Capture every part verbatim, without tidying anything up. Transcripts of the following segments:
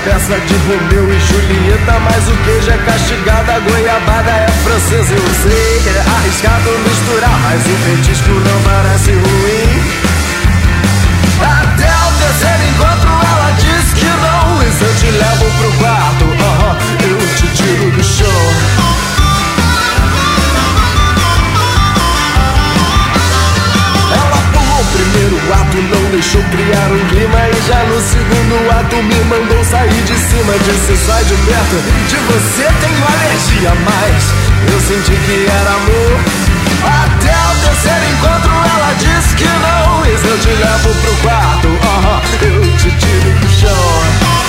peça de Romeu e Julieta, mas o queijo é castigado, a goiabada é francesa. Eu sei que é arriscado misturar, mas o petisco não parece ruim. Até o terceiro encontro ela diz que não, e se eu te levo pro quarto, uh-huh, eu te tiro do chão. Ela pulou o primeiro ato, não deixou criar um clima, e já no segundo ato me mandou sair de cima. Disse: sai de perto, de você tenho alergia, mas eu senti que era amor. Até o terceiro encontro ela diz que não, e se eu te levo pro quarto, uh-huh, eu te tiro do chão.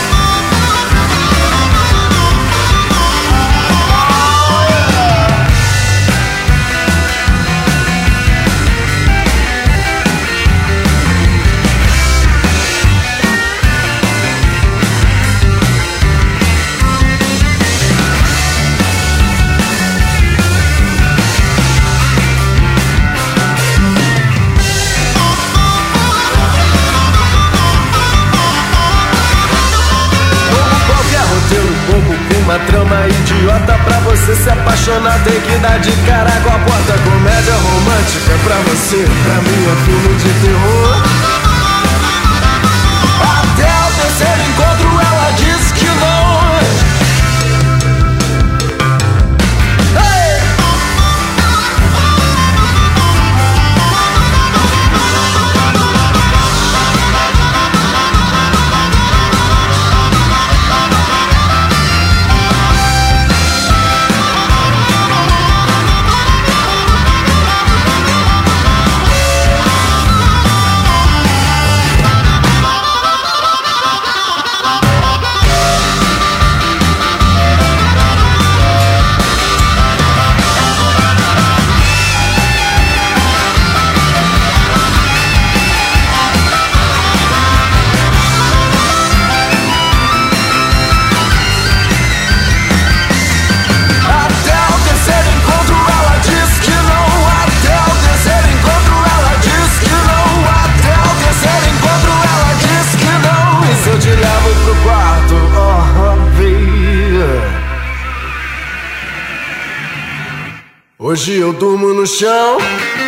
Uma trama idiota pra você se apaixonar, tem que dar de cara com a porta. Comédia romântica pra você, pra mim é filme de terror. Até o terceiro encontro ela diz que não. Hey! Hoje eu durmo no chão.